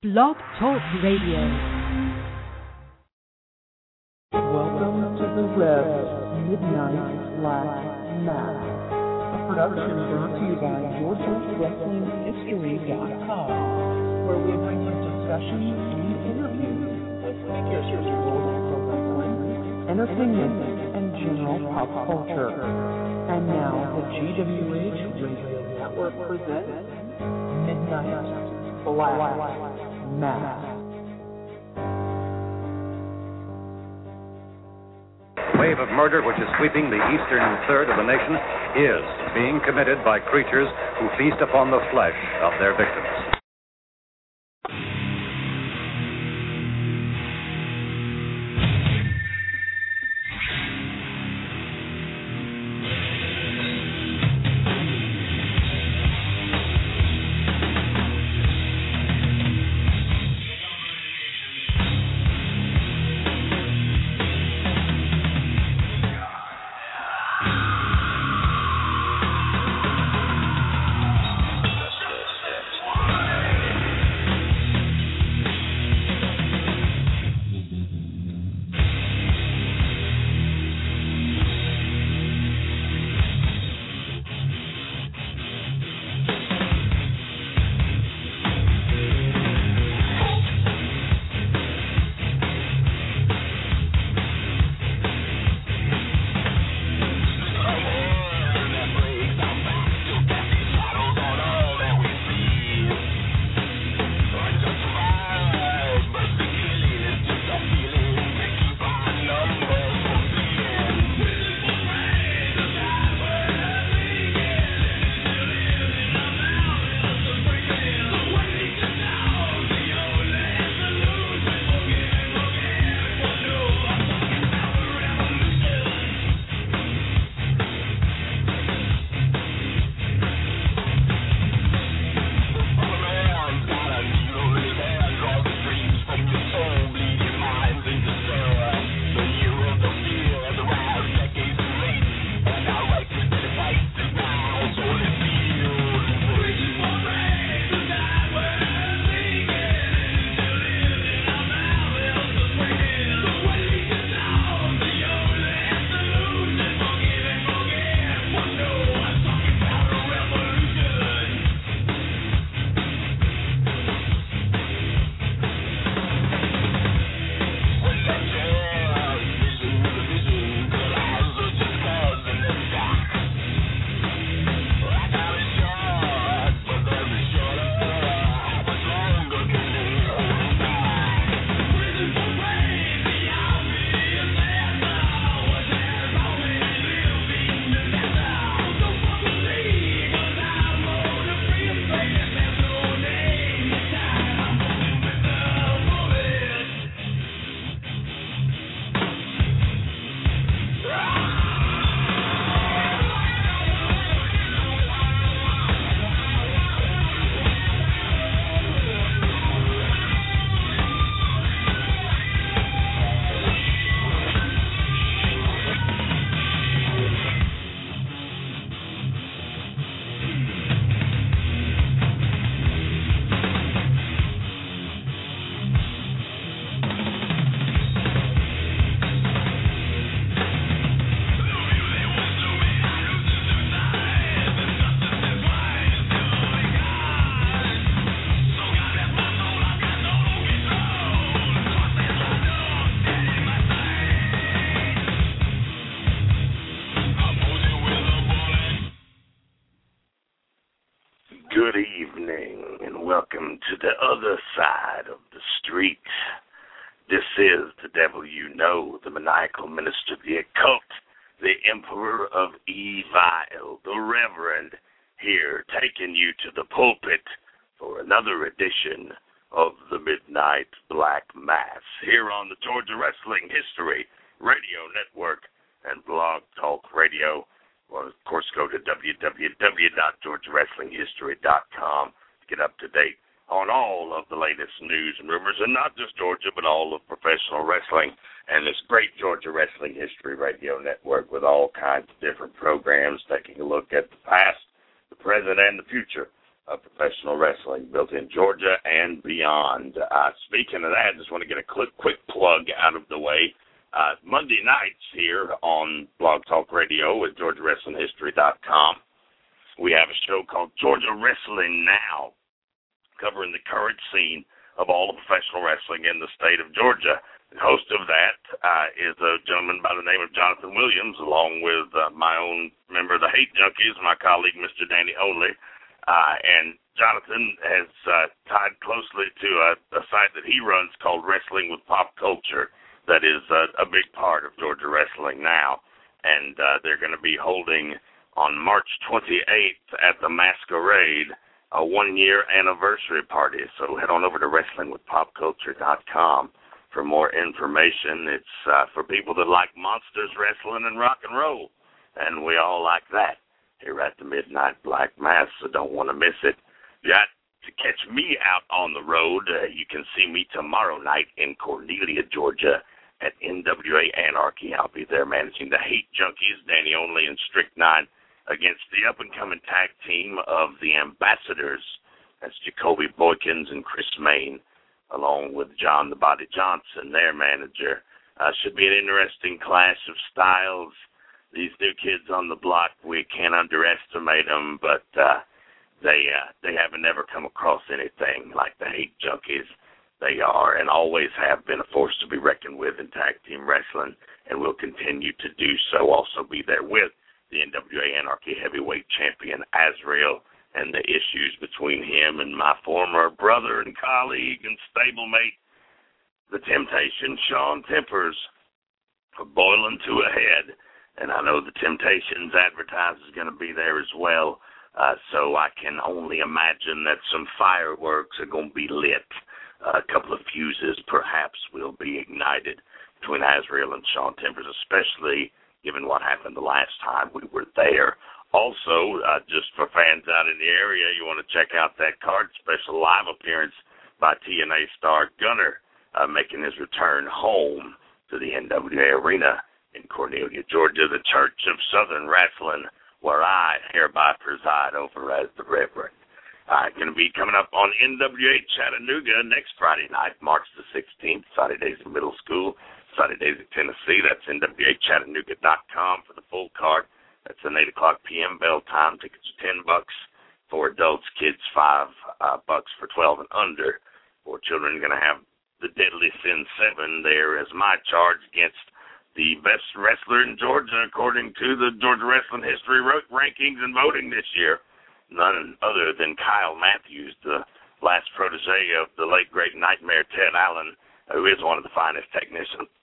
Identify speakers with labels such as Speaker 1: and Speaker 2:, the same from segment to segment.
Speaker 1: Blog Talk Radio.
Speaker 2: Welcome to the Rev Midnight Black Mass, a production brought to you by GeorgiaWrestlingHistory.com, where we bring you discussions and interviews with figures from the world of pro wrestling, entertainment, and general pop culture. And now, the GWH Radio Network presents Midnight Black Mass.
Speaker 3: The wave of murder which is sweeping the eastern third of the nation is being committed by creatures who feast upon the flesh of their victims.
Speaker 4: Good evening, and welcome to the other side of the street. This is the devil you know, the maniacal minister of the occult, the emperor of evil, the reverend, here taking you to the pulpit for another edition of the Midnight Black Mass, here on the Georgia Wrestling History Radio Network and Blog Talk Radio. Well, of course, go to www.GeorgiaWrestlingHistory.com to get up to date on all of the latest news and rumors, and not just Georgia, but all of professional wrestling and this great Georgia Wrestling History Radio Network with all kinds of different programs taking a look at the past, the present, and the future of professional wrestling built in Georgia and beyond. Speaking of that, I just want to get a quick plug out of the way. Monday nights here on Blog Talk Radio at GeorgiaWrestlingHistory.com, we have a show called Georgia Wrestling Now, covering the current scene of all of professional wrestling in the state of Georgia. The host of that is a gentleman by the name of Jonathan Williams, along with my own member of the Hate Junkies, my colleague, Mr. Danny Oley. And Jonathan has tied closely to a site that he runs called Wrestling with Pop Culture that is a big part of Georgia Wrestling Now. And they're going to be holding on March 28th at the Masquerade a one-year anniversary party. So head on over to WrestlingWithPopCulture.com for more information. It's for people that like monsters, wrestling, and rock and roll. And we all like that here at the Midnight Black Mass, so don't want to miss it. Got to catch me out on the road. You can see me tomorrow night in Cornelia, Georgia at NWA Anarchy. I'll be there managing the Hate Junkies, Danny Only and Strychnine, against the up-and-coming tag team of the Ambassadors. That's Jacoby Boykins and Chris Main, along with John the Body Johnson, their manager. Should be an interesting clash of styles. These new kids on the block, we can't underestimate them, but they haven't ever come across anything like the Hate Junkies. They are and always have been a force to be reckoned with in tag team wrestling, and will continue to do so. Also be there with the NWA Anarchy heavyweight champion, Azrael, and the issues between him and my former brother and colleague and stablemate, the Temptation, Shawn Tempers, are boiling to a head. And I know the Temptations advertiser is going to be there as well, so I can only imagine that some fireworks are going to be lit. A couple of fuses perhaps will be ignited between Azrael and Shawn Tempers, especially given what happened the last time we were there. Also, just for fans out in the area, you want to check out that card, special live appearance by TNA star Gunner, making his return home to the NWA Arena in Cornelia, Georgia, the Church of Southern Wrestling, where I hereby preside over as the Reverend. Going to be coming up on NWA Chattanooga next Friday night, March the 16th, Friday Days in Middle School, Friday Days in Tennessee. That's NWAChattanooga.com for the full card. That's an 8 o'clock p.m. bell time. Tickets are $10 for adults, kids $5 for 12 and under. For children, you're going to have the Deadly Sin 7 there as my charge against the best wrestler in Georgia, according to the Georgia Wrestling History rankings and voting this year. None other than Kyle Matthews, the last protege of the late, great Nightmare Ted Allen, who is one of the finest technicians,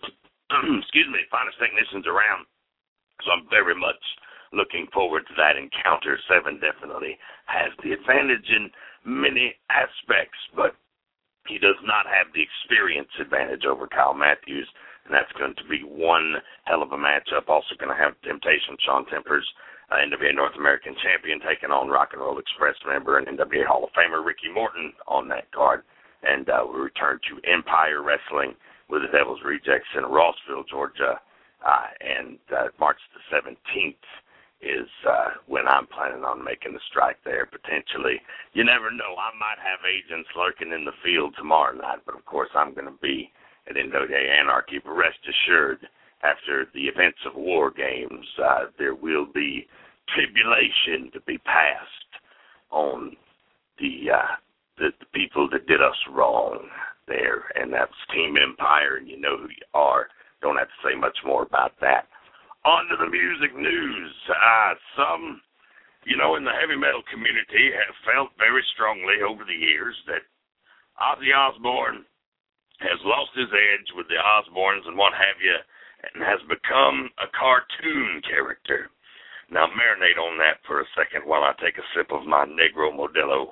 Speaker 4: finest technicians around. So I'm very much looking forward to that encounter. 7 definitely has the advantage in many aspects, but he does not have the experience advantage over Kyle Matthews. And that's going to be one hell of a matchup. Also going to have Temptation, Shawn Tempers, NWA North American Champion, taking on Rock and Roll Express member and NWA Hall of Famer Ricky Morton on that card. And we return to Empire Wrestling with the Devil's Rejects in Rossville, Georgia. And March the 17th is when I'm planning on making the strike there, potentially. You never know. I might have agents lurking in the field tomorrow night, but, of course, I'm going to be at NWA Anarchy. But rest assured, after the events of War Games, there will be tribulation to be passed on the people that did us wrong there, and that's Team Empire, and you know who you are. Don't have to say much more about that. On to the music news. Some, in the heavy metal community have felt very strongly over the years that Ozzy Osbourne has lost his edge with the Osbournes and what have you, and has become a cartoon character. Now, marinate on that for a second while I take a sip of my Negro Modelo.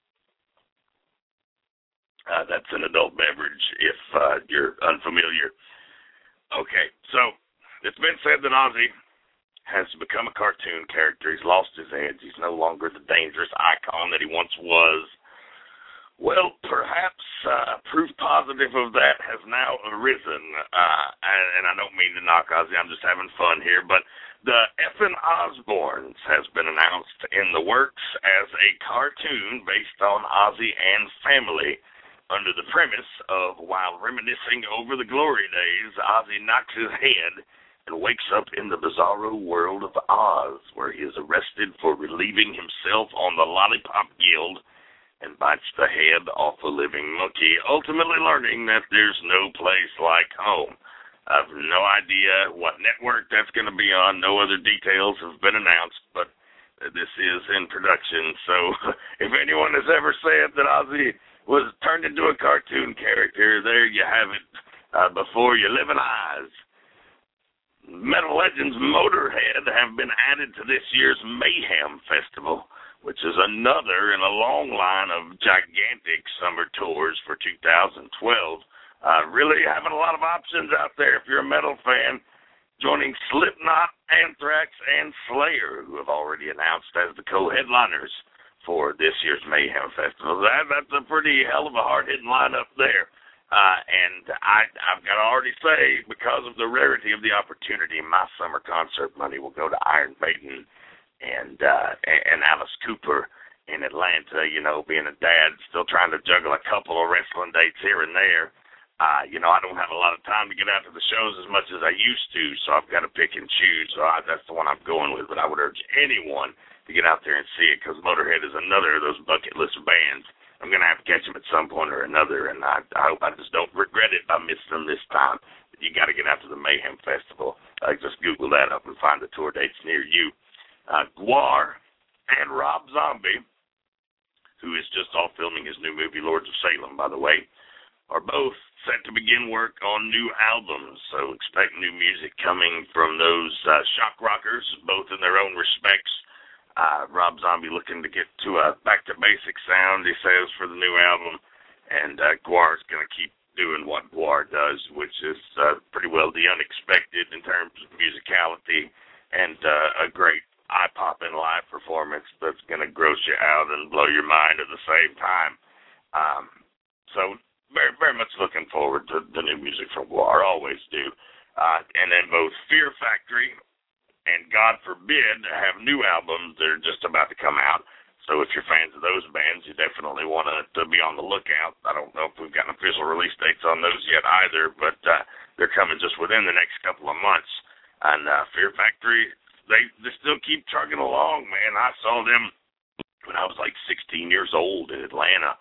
Speaker 4: That's an adult beverage if you're unfamiliar. Okay, so it's been said that Ozzy has become a cartoon character. He's lost his edge. He's no longer the dangerous icon that he once was. Well, perhaps proof positive of that has now arisen, and I don't mean to knock Ozzy, I'm just having fun here, but The Effin' Osbournes has been announced in the works as a cartoon based on Ozzy and family, under the premise of while reminiscing over the glory days, Ozzy knocks his head and wakes up in the bizarro world of Oz, where he is arrested for relieving himself on the Lollipop Guild and bites the head off a living monkey, ultimately learning that there's no place like home. I have no idea what network that's going to be on. No other details have been announced, but this is in production. So if anyone has ever said that Ozzy was turned into a cartoon character, there you have it before your living eyes. Metal legends Motorhead have been added to this year's Mayhem Festival, which is another in a long line of gigantic summer tours for 2012. Really having a lot of options out there if you're a metal fan, joining Slipknot, Anthrax, and Slayer, who have already announced as the co-headliners for this year's Mayhem Festival. That's a pretty hell of a hard-hitting lineup there. And I've got to already say, because of the rarity of the opportunity, my summer concert money will go to Iron Maiden and Alice Cooper in Atlanta. You know, being a dad, still trying to juggle a couple of wrestling dates here and there. I don't have a lot of time to get out to the shows as much as I used to, so I've got to pick and choose. So that's the one I'm going with, but I would urge anyone to get out there and see it, because Motorhead is another of those bucket list bands. I'm going to have to catch them at some point or another, and I hope I just don't regret it if I miss them this time. But you got to get out to the Mayhem Festival. Just Google that up and find the tour dates near you. Gwar and Rob Zombie, who is just off filming his new movie, Lords of Salem, by the way, are both set to begin work on new albums, so expect new music coming from those shock rockers, both in their own respects. Rob Zombie looking to get to a back-to-basic sound, he says, for the new album, and Gwar's going to keep doing what Gwar does, which is pretty well the unexpected in terms of musicality, and a great eye-popping live performance that's going to gross you out and blow your mind at the same time. So very, very much looking forward to the new music from Gwar, always do. And then both Fear Factory and God Forbid have new albums that are just about to come out. So if you're fans of those bands, you definitely want to be on the lookout. I don't know if we've got official release dates on those yet either, but they're coming just within the next couple of months. And Fear Factory, they still keep trucking along, man. I saw them when I was like 16 years old in Atlanta.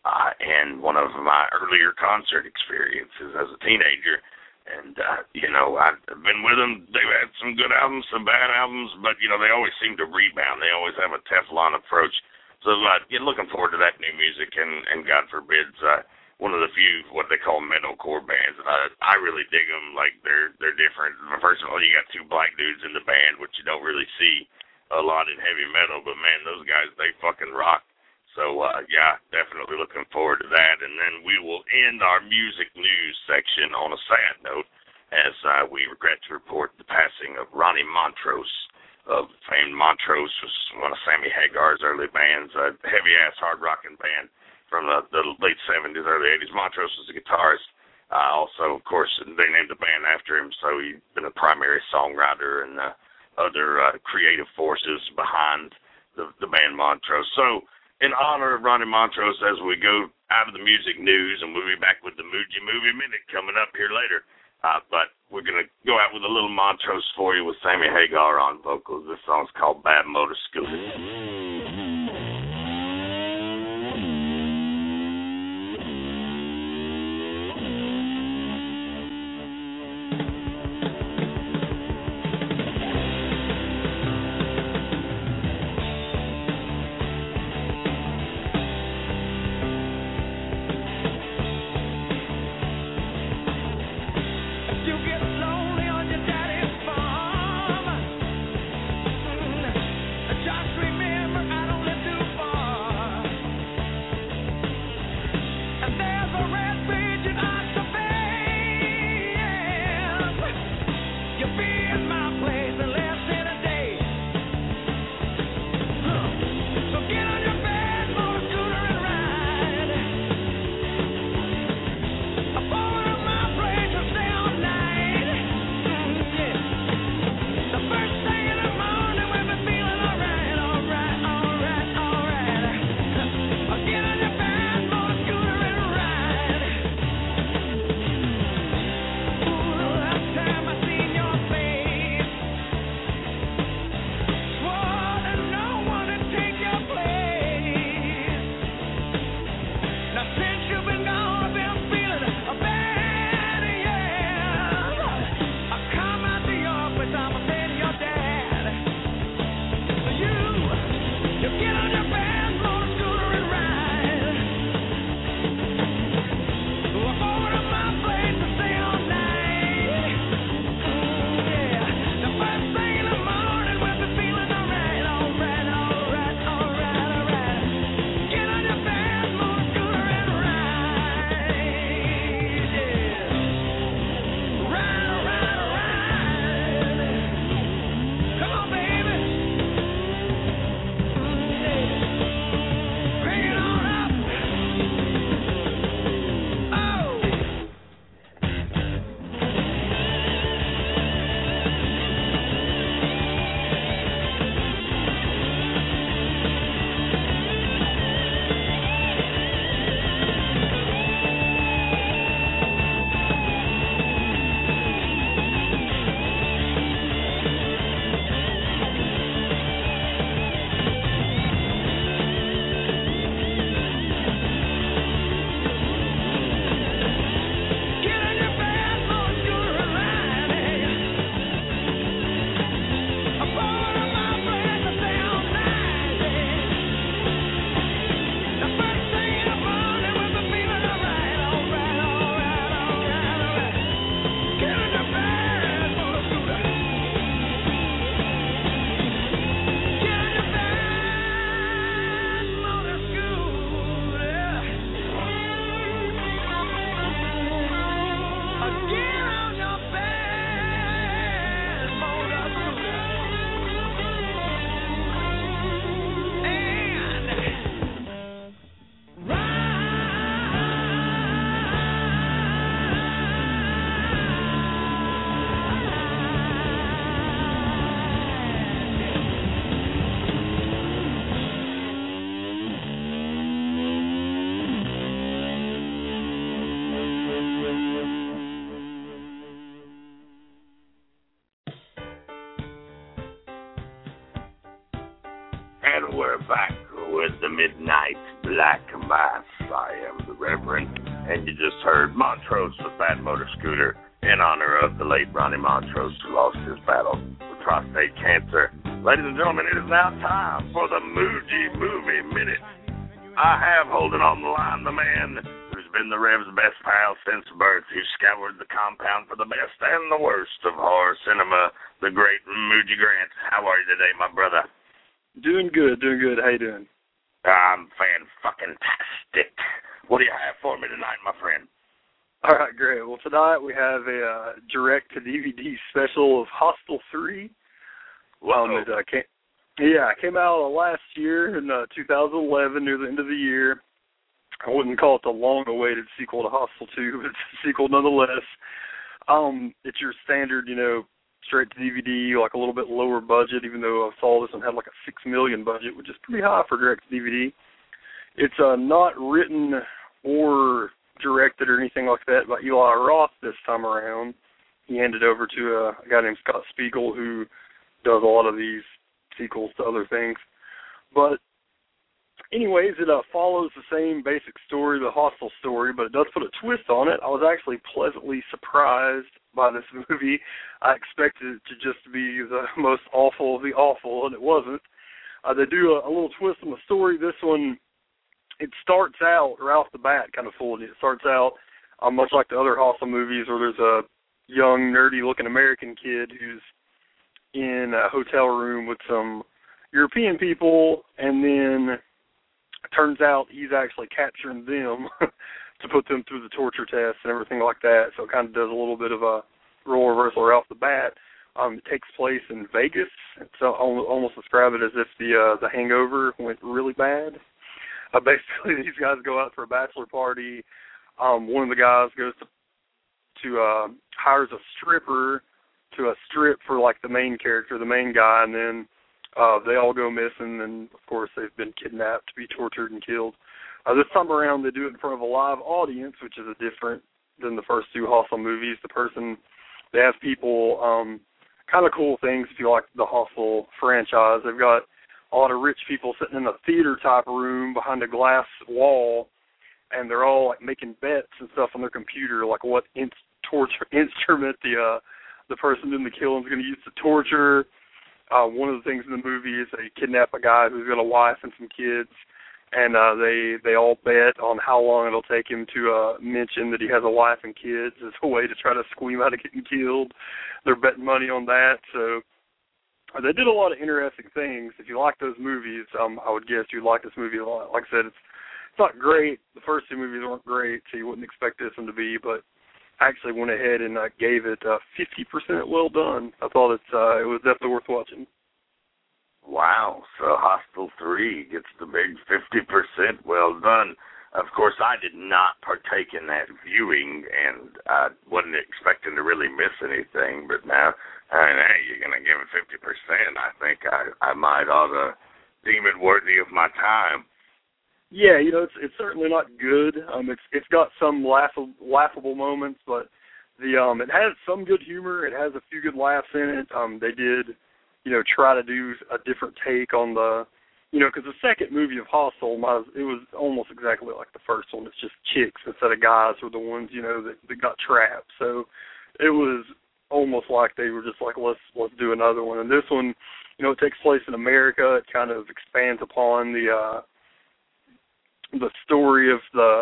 Speaker 4: And one of my earlier concert experiences as a teenager. And, I've been with them. They've had some good albums, some bad albums, but, they always seem to rebound. They always have a Teflon approach. So, looking forward to that new music, and God Forbid's one of the few, what they call metalcore bands. And I really dig them. Like, they're different. First of all, you got two black dudes in the band, which you don't really see a lot in heavy metal, but, man, those guys, they fucking rock. So, definitely looking forward to that. And then we will end our music news section on a sad note, as we regret to report the passing of Ronnie Montrose of famed Montrose, was one of Sammy Hagar's early bands, a heavy-ass hard-rocking band from the late 70s, early 80s. Montrose was a guitarist. Also, of course, they named the band after him, so he's been a primary songwriter and other creative forces behind the band Montrose. So, in honor of Ronnie Montrose, as we go out of the music news, and we'll be back with the Muji Movie Minute coming up here later. But we're going to go out with a little Montrose for you with Sammy Hagar on vocals. This song's called Bad Motor Scooter.
Speaker 1: Just remember, I don't live
Speaker 4: we're back with the Midnight Black Mass. I am the Reverend, and you just heard Montrose with Bad Motor Scooter in honor of the late Ronnie Montrose, who lost his battle with prostate cancer. Ladies and gentlemen, it is now time for the Moody Movie Minute. I have holding on the line the man who's been the Rev's best pal since birth, who scoured the compound for the best and the worst of horror cinema, the great Moody Grant. How are you today, my brother?
Speaker 1: Doing good. How you doing?
Speaker 4: I'm fan-fucking-tastic. What do you have for me tonight, my friend?
Speaker 1: All right, great. Well, tonight we have a direct-to-DVD special of Hostel 3. It came out last year in 2011, near the end of the year. I wouldn't call it the long-awaited sequel to Hostel 2, but it's a sequel nonetheless. It's your standard, straight to DVD, like a little bit lower budget, even though I saw this one had like a $6 million budget, which is pretty high for direct to DVD. It's not written or directed or anything like that by Eli Roth this time around. He handed over to a guy named Scott Spiegel, who does a lot of these sequels to other things. But anyways, it follows the same basic story, the Hostel story, but it does put a twist on it. I was actually pleasantly surprised by this movie. I expected it to just be the most awful of the awful, and it wasn't. They do a little twist on the story. This one, it starts out right off the bat kind of full. It starts out much like the other Hostel movies, where there's a young, nerdy-looking American kid who's in a hotel room with some European people, and then it turns out he's actually capturing them to put them through the torture test and everything like that. So it kind of does a little bit of a role reversal right off the bat. It takes place in Vegas. So I'll almost describe it as if the Hangover went really bad. Basically, these guys go out for a bachelor party. One of the guys goes to hires a stripper to strip for like the main character, the main guy, and then they all go missing, and of course they've been kidnapped to be tortured and killed. This time around they do it in front of a live audience, which is different than the first two Hostel movies. They have people, kind of cool things if you like the Hostel franchise. They've got a lot of rich people sitting in a theater-type room behind a glass wall, and they're all like making bets and stuff on their computer, like what torture instrument the person doing the killing is going to use to torture. One of the things in the movie is they kidnap a guy who's got a wife and some kids, and they all bet on how long it'll take him to mention that he has a wife and kids as a way to try to squeam out of getting killed. They're betting money on that. So they did a lot of interesting things. If you like those movies, I would guess you'd like this movie a lot. Like I said, it's not great. The first two movies weren't great, so you wouldn't expect this one to be, but actually went ahead and gave it 50% well done. I thought it was definitely worth watching.
Speaker 4: Wow, so Hostel 3 gets the big 50% well done. Of course, I did not partake in that viewing, and I wasn't expecting to really miss anything, but now, hey, you're going to give it 50%. I think I might ought to deem it worthy of my time.
Speaker 1: Yeah, it's certainly not good. It's got some laughable moments, but it has some good humor. It has a few good laughs in it. They did, try to do a different take on because the second movie of Hostel, it was almost exactly like the first one. It's just chicks instead of guys were the ones, that got trapped. So it was almost like they were just like, let's do another one. And this one, it takes place in America. It kind of expands upon the story of the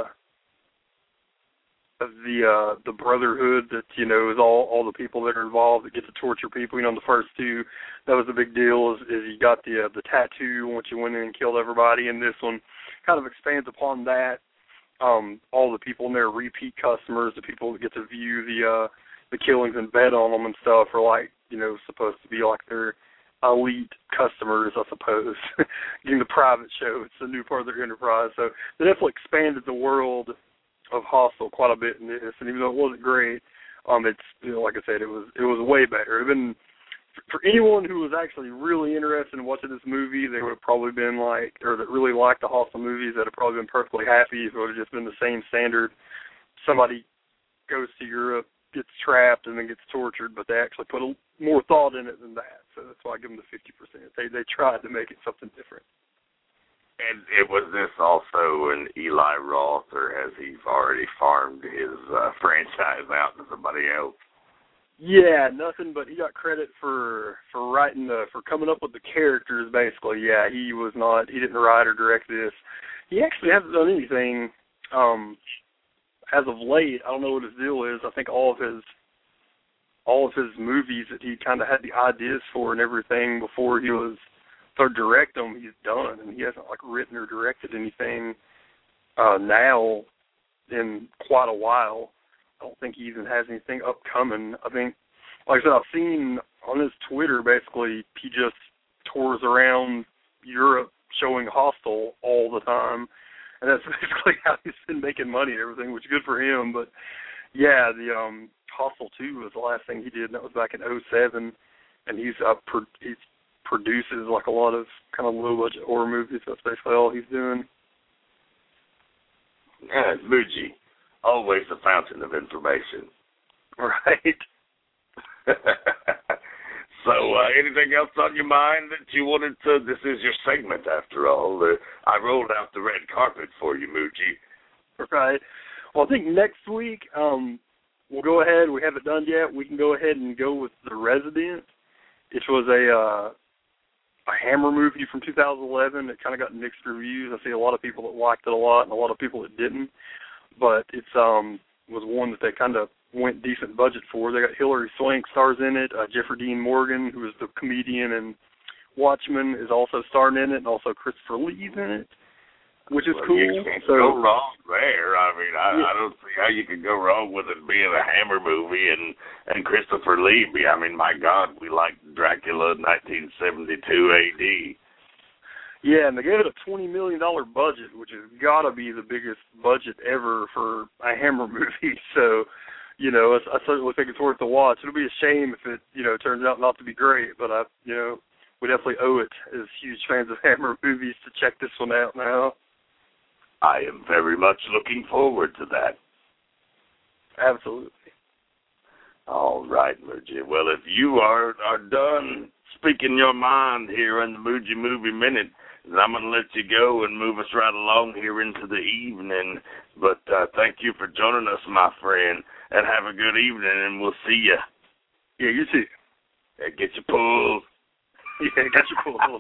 Speaker 1: brotherhood that is all the people that are involved that get to torture people. In the first two, that was a big deal. Is you got the tattoo once you went in and killed everybody, and this one kind of expands upon that. All the people in there, repeat customers, the people that get to view the killings and bet on them and stuff are like supposed to be like their elite customers, I suppose. Getting the private show, it's a new part of their enterprise. So they definitely expanded the world of Hostel quite a bit in this, and even though it wasn't great, it's like I said, it was way better. Even for anyone who was actually really interested in watching this movie, they would have probably been that really liked the Hostel movies, that have probably been perfectly happy if it would have just been the same standard. Somebody goes to Europe, gets trapped, and then gets tortured, but they actually put more thought in it than that. So that's why I give them the 50%. They tried to make it something different.
Speaker 4: And it was this also an Eli Roth, or has he already farmed his franchise out to somebody else?
Speaker 1: Yeah, nothing but he got credit for writing for coming up with the characters, basically. Yeah, he didn't write or direct this. He actually hasn't done anything as of late. I don't know what his deal is. I think all of his movies that he kind of had the ideas for and everything before he was started to direct them, he's done, and he hasn't written or directed anything now in quite a while. I don't think he even has anything upcoming. I think, like I said, I've seen on his Twitter, basically, he just tours around Europe showing Hostel all the time, and that's basically how he's been making money and everything, which is good for him. But, yeah, the Hostel 2 was the last thing he did, and that was back in 2007, and he produces a lot of kind of low-budget horror movies. That's basically all he's doing.
Speaker 4: Yeah, Muji. Always a fountain of information.
Speaker 1: Right.
Speaker 4: So, anything else on your mind that you wanted to... This is your segment, after all. I rolled out the red carpet for you, Muji.
Speaker 1: Right. Well, I think next week, we'll go ahead. We haven't done yet. We can go ahead and go with The Resident, which was a Hammer movie from 2011. It kind of got mixed reviews. I see a lot of people that liked it a lot and a lot of people that didn't. But it's was one that they kind of went decent budget for. They got Hilary Swank stars in it. Jeffrey Dean Morgan, who is the comedian and Watchmen, is also starring in it, and also Christopher Lee's in it, which is cool.
Speaker 4: You can't go wrong there. I mean, I don't see how you can go wrong with it being a Hammer movie and Christopher Lee. I mean, my God, we liked Dracula 1972 A.D.
Speaker 1: Yeah, and they gave it a $20 million budget, which has got to be the biggest budget ever for a Hammer movie. So, I certainly think it's worth the watch. It'll be a shame if it, turns out not to be great, but we definitely owe it as huge fans of Hammer movies to check this one out now.
Speaker 4: I am very much looking forward to that.
Speaker 1: Absolutely.
Speaker 4: All right, Muji. Well, if you are done speaking your mind here in the Muji Movie Minute, then I'm going to let you go and move us right along here into the evening. But thank you for joining us, my friend, and have a good evening, and we'll see you.
Speaker 1: Yeah, you too.
Speaker 4: Yeah, get your pulls.
Speaker 1: Yeah, get your pulls.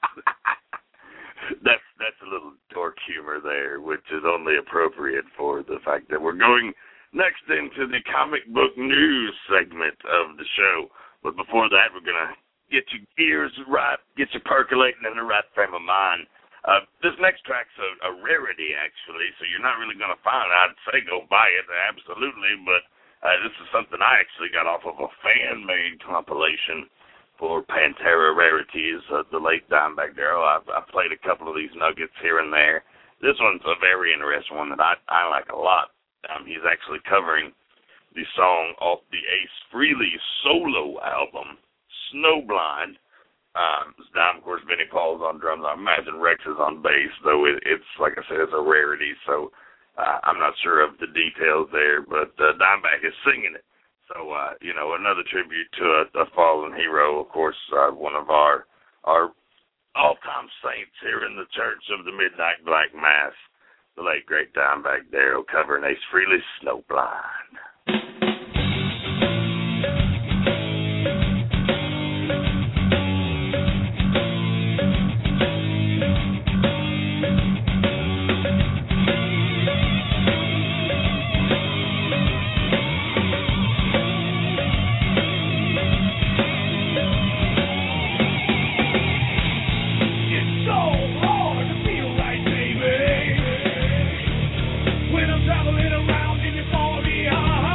Speaker 4: That's a little dork humor there, which is only appropriate for the fact that we're going next into the comic book news segment of the show. But before that, we're going to get your gears right, get you percolating in the right frame of mind. This next track's a rarity, actually, so you're not really going to find it. I'd say go buy it, absolutely, but this is something I actually got off of a fan-made compilation for Pantera Rarities, the late Dimebag Darrell. I've played a couple of these nuggets here and there. This one's a very interesting one that I like a lot. He's actually covering the song off the Ace Frehley solo album, Snowblind. Of course, Vinnie Paul's on drums. I imagine Rex is on bass, though it's, like I said, it's a rarity, so I'm not sure of the details there, but Dimebag is singing it. So, another tribute to a fallen hero, of course, one of our all-time saints here in the Church of the Midnight Black Mass, the late, great Dimebag Darrell, covering Ace Frehley's Snowblind.
Speaker 5: When I'm traveling around in your 40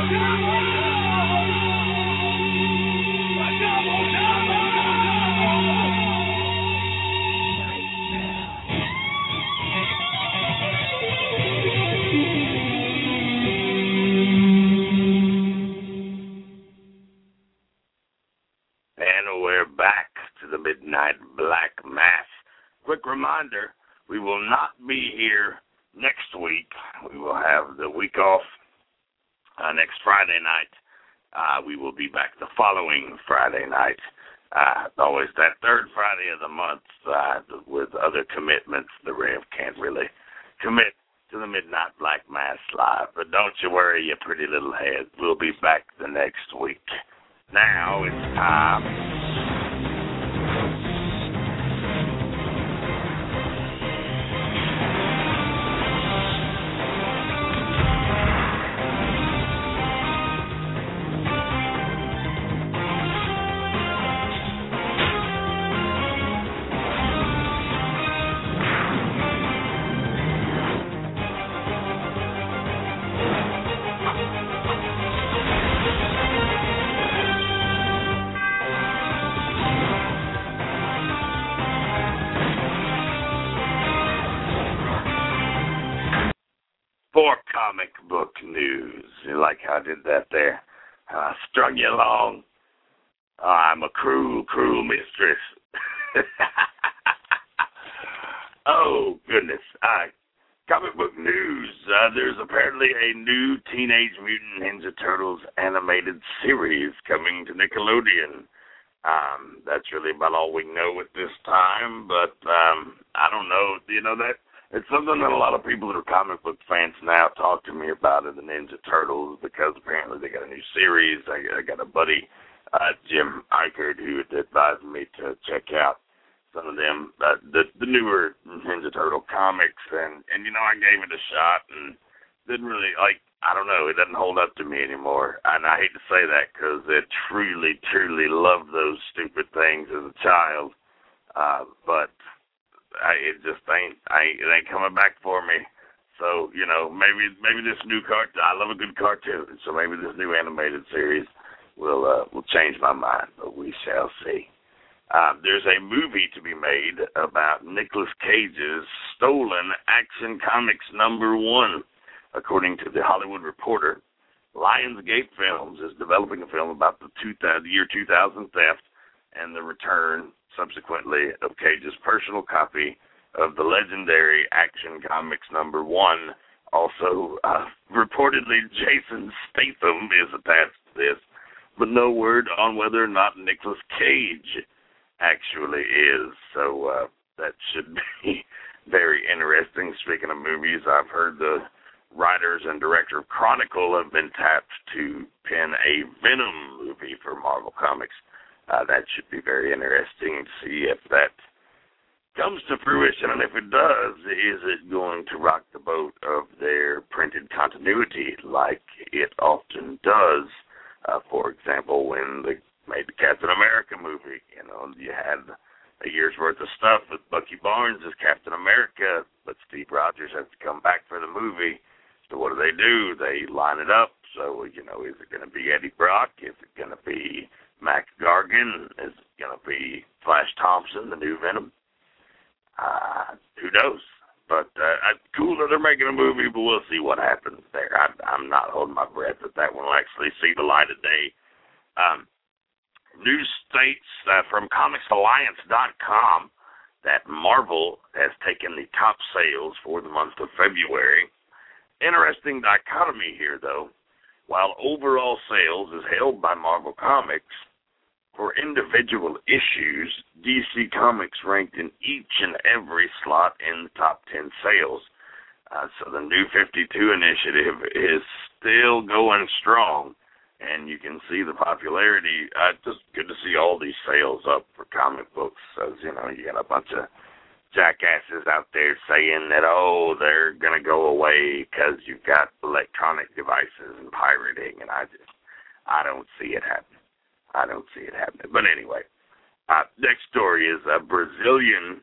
Speaker 4: And we're back to the Midnight Black Mass. Quick reminder, we will not be here next week. We will have the week off next Friday night. We will be back the following Friday night. Always that third Friday of the month. With other commitments, the Rev can't really commit to the Midnight Black Mass live. But don't you worry, you pretty little heads. We'll be back the next week. Now it's time. For comic book news. You like how I did that there? I strung you along. I'm a cruel, cruel mistress. Oh, goodness. Comic book news. There's apparently a new Teenage Mutant Ninja Turtles animated series coming to Nickelodeon. That's really about all we know at this time, but I don't know. You know, that it's something that a lot of people that are comic book fans now talk to me about, the Ninja Turtles, because apparently they got a new series. I got a buddy, Jim Eichert, who advised me to check out some of them, the newer Ninja Turtle comics, and you know, I gave it a shot and didn't really, I don't know, it doesn't hold up to me anymore. And I hate to say that because I truly, truly loved those stupid things as a child, but it just ain't coming back for me. So, you know, maybe this new cartoon, I love a good cartoon, so maybe this new animated series will change my mind, but we shall see. There's a movie to be made about Nicolas Cage's stolen Action Comics #1. According to the Hollywood Reporter, Lionsgate Films is developing a film about the year 2000 theft and the return, subsequently, of Cage's personal copy of the legendary Action Comics #1. Also, reportedly, Jason Statham is attached to this, but no word on whether or not Nicolas Cage actually is. So that should be very interesting. Speaking of movies, I've heard the writers and director of Chronicle have been tapped to pen a Venom movie for Marvel Comics. That should be very interesting to see if that comes to fruition, and if it does, is it going to rock the boat of their printed continuity like it often does? For example, when they made the Captain America movie, you know, you had a year's worth of stuff with Bucky Barnes as Captain America, but Steve Rogers has to come back for the movie. So what do? They line it up. So, you know, is it going to be Eddie Brock? Is it going to be Mac Gargan? Is it going to be Flash Thompson, the new Venom? Who knows? But cool that they're making a movie, but we'll see what happens there. I'm not holding my breath that one will actually see the light of day. News states from ComicsAlliance.com that Marvel has taken the top sales for the month of February. Interesting dichotomy here, though. While overall sales is held by Marvel Comics, for individual issues, DC Comics ranked in each and every slot in the top 10 sales. So the New 52 initiative is still going strong, and you can see the popularity. Just good to see all these sales up for comic books. As you know, you got a bunch of jackasses out there saying that, oh, they're going to go away because you've got electronic devices and pirating, and I don't see it happening. But anyway, next story is Brazilian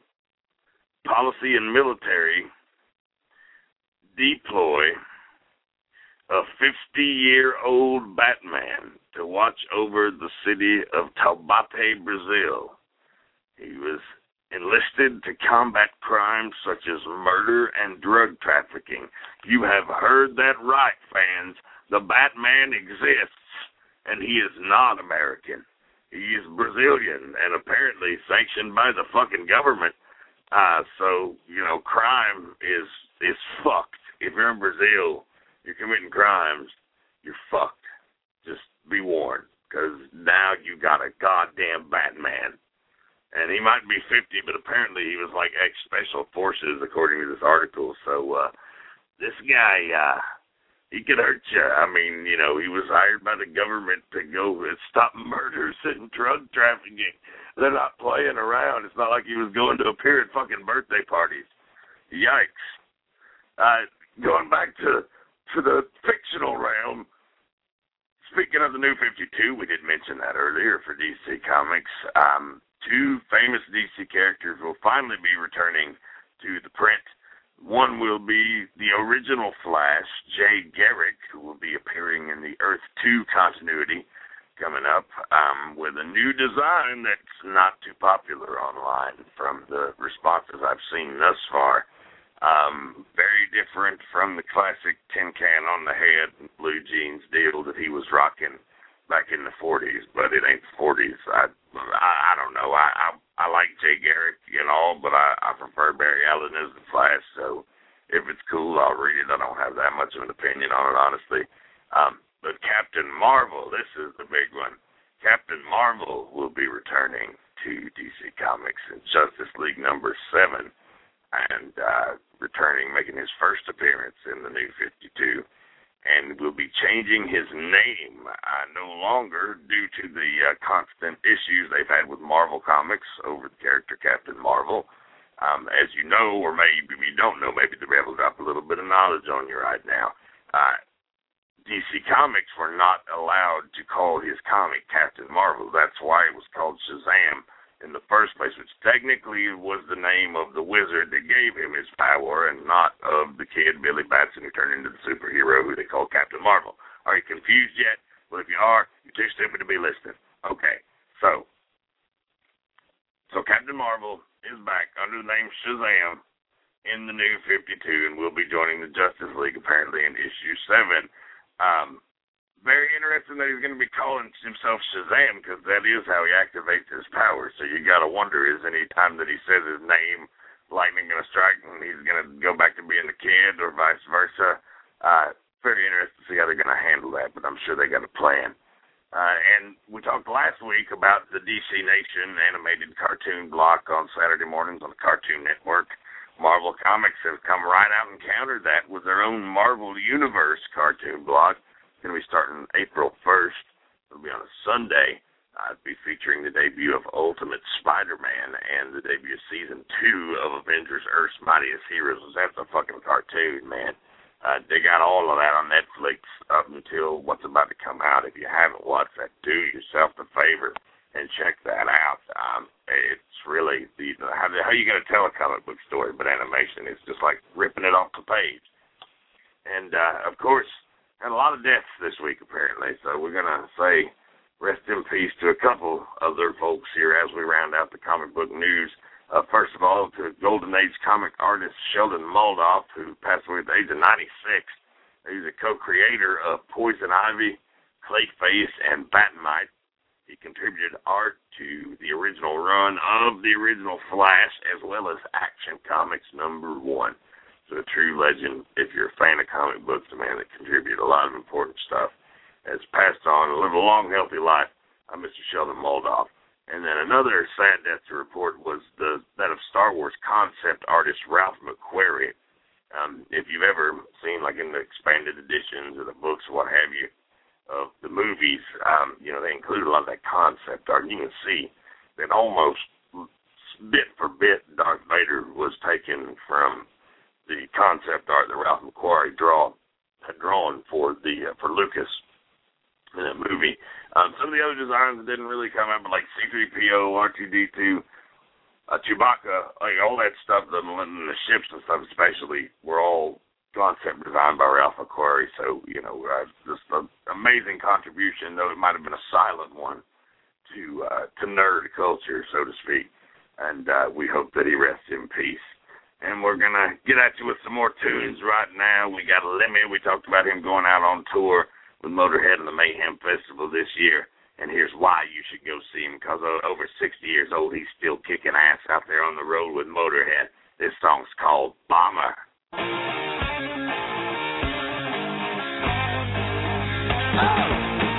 Speaker 4: policy and military deploy a 50-year-old Batman to watch over the city of Taubaté, Brazil. He was enlisted to combat crimes such as murder and drug trafficking. You have heard that right, fans. The Batman exists, and he is not American. He is Brazilian and apparently sanctioned by the fucking government. So, crime is fucked. If you're in Brazil, you're committing crimes, you're fucked. Just be warned, because now you got a goddamn Batman. And he might be 50, but apparently he was like ex-special forces, according to this article. So this guy, he could hurt you. I mean, he was hired by the government to go and stop murders and drug trafficking. They're not playing around. It's not like he was going to appear at fucking birthday parties. Yikes. Going back to the fictional realm, speaking of the New 52, we did mention that earlier for DC Comics. Two famous DC characters will finally be returning to the print. One will be the original Flash, Jay Garrick, who will be appearing in the Earth 2 continuity coming up with a new design that's not too popular online from the responses I've seen thus far. Very different from the classic tin can on the head blue jeans deal that he was rocking back in the 40s, but it ain't the 40s. I don't know. I like Jay Garrick and all, but I prefer Barry Allen as the Flash, so if it's cool, I'll read it. I don't have that much of an opinion on it, honestly. But Captain Marvel, this is the big one. Captain Marvel will be returning to DC Comics in Justice League number 7 and making his first appearance in the New 52. And will be changing his name no longer due to the constant issues they've had with Marvel Comics over the character Captain Marvel. As you know, or maybe you don't know, maybe they'll be able to drop a little bit of knowledge on you right now. DC Comics were not allowed to call his comic Captain Marvel. That's why it was called Shazam in the first place, which technically was the name of the wizard that gave him his power and not of the kid, Billy Batson, who turned into the superhero who they call Captain Marvel. Are you confused yet? Well, if you are, you're too stupid to be listening. Okay, so Captain Marvel is back under the name Shazam in the New 52 and will be joining the Justice League apparently in issue 7. Very interesting that he's going to be calling himself Shazam, because that is how he activates his powers. So you got to wonder, is any time that he says his name, lightning going to strike and he's going to go back to being a kid or vice versa? Very interesting to see how they're going to handle that, but I'm sure they got a plan. And we talked last week about the DC Nation animated cartoon block on Saturday mornings on the Cartoon Network. Marvel Comics have come right out and countered that with their own Marvel Universe cartoon block. It's going to be starting April 1st. It'll be on a Sunday. It'll be featuring the debut of Ultimate Spider-Man and the debut of Season 2 of Avengers Earth's Mightiest Heroes. That's a fucking cartoon, man. They got all of that on Netflix up until what's about to come out. If you haven't watched that, do yourself the favor and check that out. It's really, how you going to tell a comic book story but animation? It's just like ripping it off the page. And, of course, had a lot of deaths this week, apparently, so we're going to say rest in peace to a couple other folks here as we round out the comic book news. First of all, to Golden Age comic artist Sheldon Moldoff, who passed away at the age of 96. He's a co-creator of Poison Ivy, Clayface, and Batmite. He contributed art to the original run of the original Flash, as well as Action Comics number 1. So a true legend. If you're a fan of comic books, a man that contributed a lot of important stuff, has passed on, lived a long, healthy life. Mr. Sheldon Moldoff. And then another sad death to report was that of Star Wars concept artist Ralph McQuarrie. If you've ever seen, like in the expanded editions of the books, what have you, of the movies, they include a lot of that concept art. And you can see that almost bit for bit Darth Vader was taken from the concept art that Ralph McQuarrie had drawn for Lucas in that movie. Some of the other designs that didn't really come out, but like C-3PO, R2-D2, Chewbacca, like all that stuff, the ships and stuff especially, were all concept designed by Ralph McQuarrie. So, just an amazing contribution, though it might have been a silent one to nerd culture, so to speak. And we hope that he rests in peace. And we're going to get at you with some more tunes right now. We got Lemmy. We talked about him going out on tour with Motorhead and the Mayhem Festival this year. And here's why you should go see him, because over 60 years old, he's still kicking ass out there on the road with Motorhead. This song's called Bomber. Oh!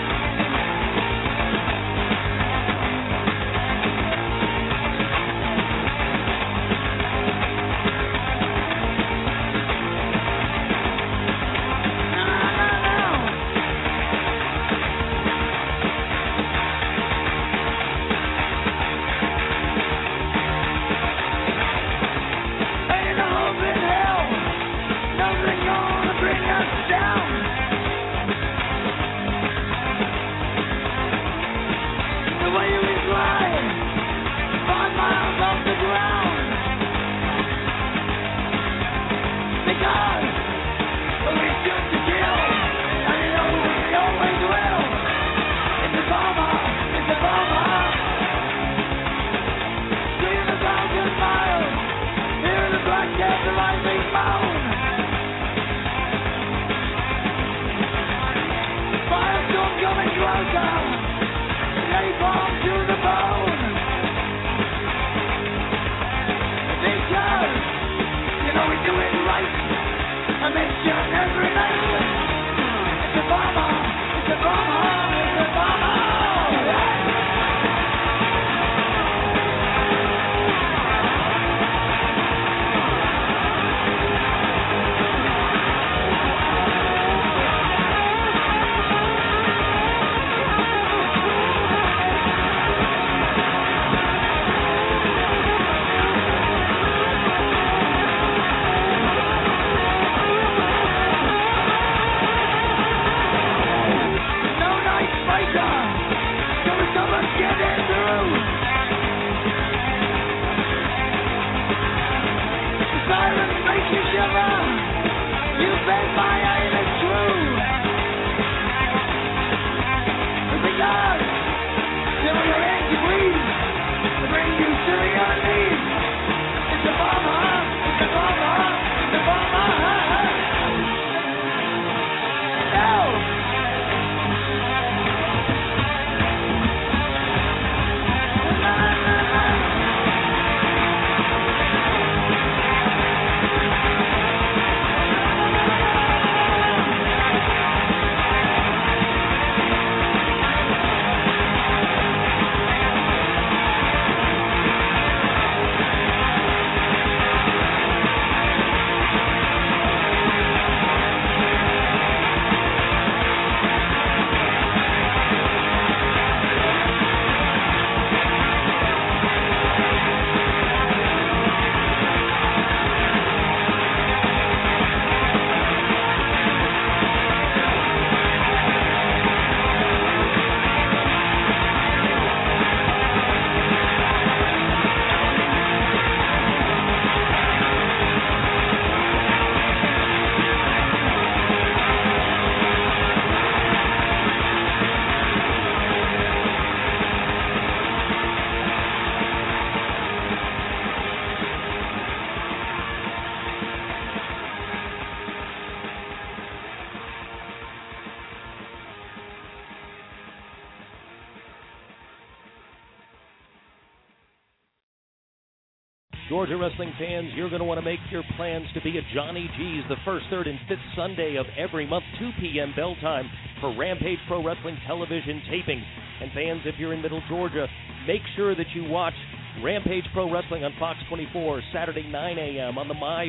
Speaker 5: Georgia wrestling fans, you're going to want to make your plans to be at Johnny G's the first, third, and fifth Sunday of every month, 2 p.m. bell time, for Rampage Pro Wrestling television tapings. And fans, if you're in Middle Georgia, make sure that you watch Rampage Pro Wrestling on Fox 24, Saturday 9 a.m. on the My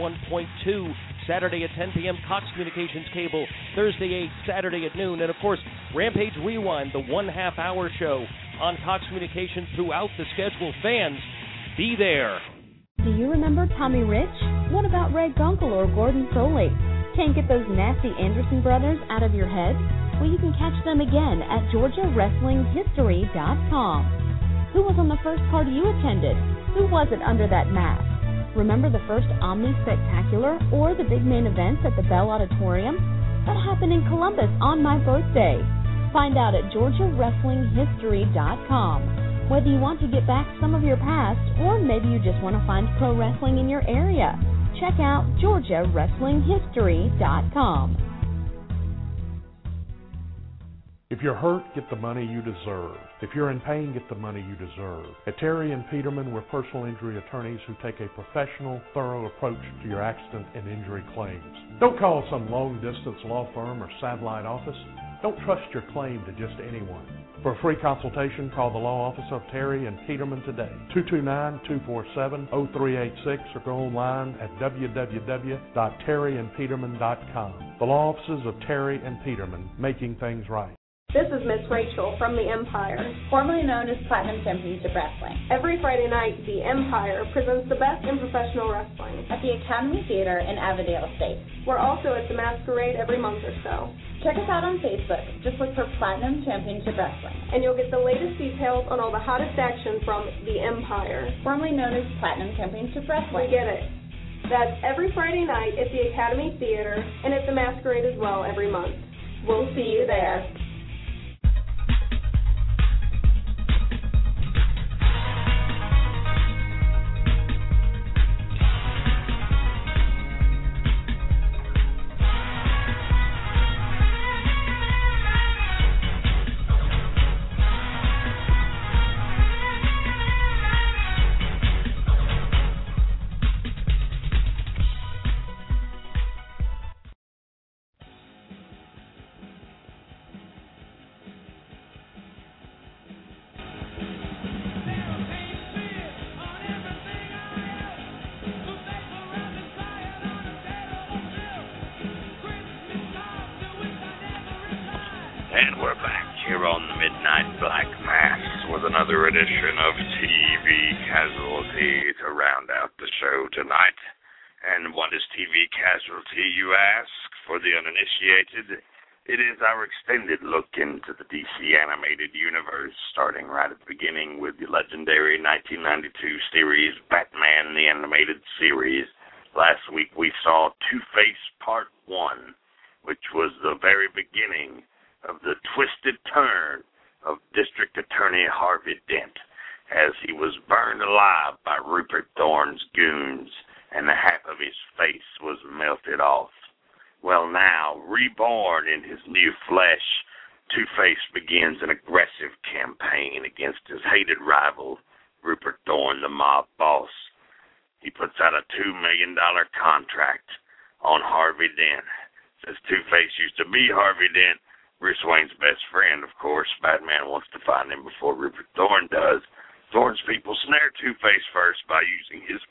Speaker 5: 41.2, Saturday at 10 p.m. Cox Communications Cable, Thursday 8, Saturday at noon, and of course, Rampage Rewind, the 1/2 hour show on Cox Communications throughout the schedule. Fans, be there.
Speaker 6: Do you remember Tommy Rich? What about Ray Gunkel or Gordon Solie? Can't get those nasty Anderson brothers out of your head? Well, you can catch them again at GeorgiaWrestlingHistory.com. Who was on the first card you attended? Who was it under that mask? Remember the first Omni Spectacular or the big main events at the Bell Auditorium? That happened in Columbus on my birthday. Find out at GeorgiaWrestlingHistory.com. Whether you want to get back some of your past or maybe you just want to find pro wrestling in your area, check out GeorgiaWrestlingHistory.com.
Speaker 7: If you're hurt, get the money you deserve. If you're in pain, get the money you deserve. At Terry and Peterman, we're personal injury attorneys who take a professional, thorough approach to your accident and injury claims. Don't call some long-distance law firm or satellite office. Don't trust your claim to just anyone. For a free consultation, call the law office of Terry and Peterman today, 229-247-0386, or go online at www.terryandpeterman.com. The law offices of Terry and Peterman, making things right.
Speaker 8: This is Miss Rachel from The Empire,
Speaker 9: formerly known as Platinum Championship Wrestling.
Speaker 8: Every Friday night, The Empire presents the best in professional wrestling
Speaker 9: at the Academy Theater in Avondale State.
Speaker 8: We're also at the Masquerade every month or so.
Speaker 9: Check us out on Facebook. Just look for Platinum Championship Wrestling.
Speaker 8: And you'll get the latest details on all the hottest action from The Empire,
Speaker 9: formerly known as Platinum Championship Wrestling.
Speaker 8: We get it. That's every Friday night at the Academy Theater and at the Masquerade as well every month. We'll see you there.
Speaker 4: And we're back here on the Midnight Black Mass with another edition of TV Casualty to round out the show tonight. And what is TV Casualty, you ask? For the uninitiated, it is our extended look into the DC animated universe, starting right at the beginning with the legendary 1992 series Batman the Animated Series. Last week we saw Two-Face Part 1, which was the very beginning of the twisted turn of District Attorney Harvey Dent as he was burned alive by Rupert Thorne's goons and the half of his face was melted off. Well, now, reborn in his new flesh, Two-Face begins an aggressive campaign against his hated rival, Rupert Thorne, the mob boss. He puts out a $2 million contract on Harvey Dent. Says Two-Face used to be Harvey Dent, Bruce Wayne's best friend, of course. Batman wants to find him before Rupert Thorne does. Thorne's people snare Two-Face first by using his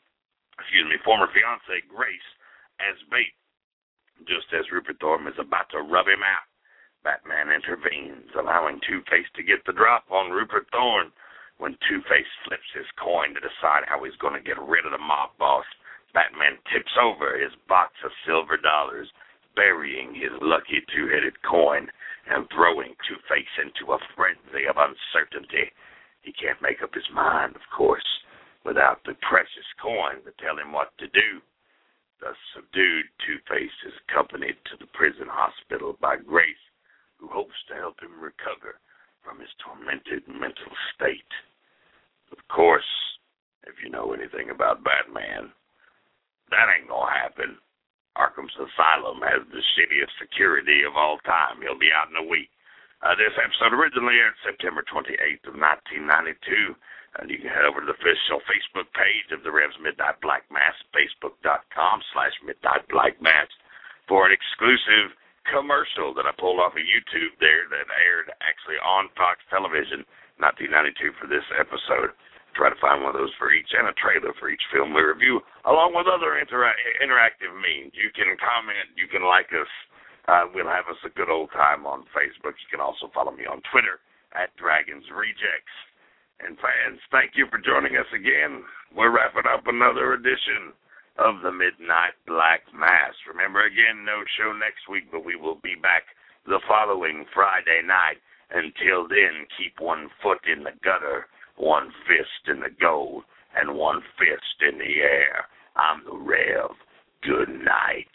Speaker 4: former fiancée, Grace, as bait. Just as Rupert Thorne is about to rub him out, Batman intervenes, allowing Two-Face to get the drop on Rupert Thorne. When Two-Face flips his coin to decide how he's going to get rid of the mob boss, Batman tips over his box of silver dollars, burying his lucky two-headed coin and throwing Two-Face into a frenzy of uncertainty. He can't make up his mind, of course, without the precious coin to tell him what to do. The subdued Two-Face is accompanied to the prison hospital by Grace, who hopes to help him recover from his tormented mental state. Of course, if you know anything about Batman, that ain't gonna happen. Arkham's Asylum has the shittiest security of all time. He'll be out in a week. This episode originally aired September 28th of 1992. And you can head over to the official Facebook page of the Revs Midnight Black Mass, facebook.com/Midnight Black Mass, for an exclusive commercial that I pulled off of YouTube there that aired actually on Fox Television, 1992 for this episode. Try to find one of those for each and a trailer for each film we review, along with other interactive means. You can comment, you can like us. We'll have us a good old time on Facebook. You can also follow me on Twitter at Dragons Rejects. And fans, thank you for joining us again. We're wrapping up another edition of the Midnight Black Mass. Remember, again, no show next week, but we will be back the following Friday night. Until then, keep one foot in the gutter, one fist in the goal, and one fist in the air. I'm the Rev. Good night.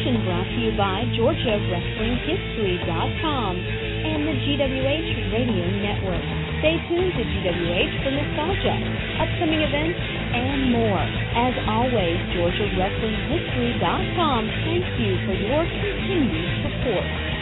Speaker 6: discussion brought to you by GeorgiaWrestlingHistory.com and the GWH Radio Network. Stay tuned to GWH for nostalgia, upcoming events, and more. As always, GeorgiaWrestlingHistory.com thanks you for your continued support.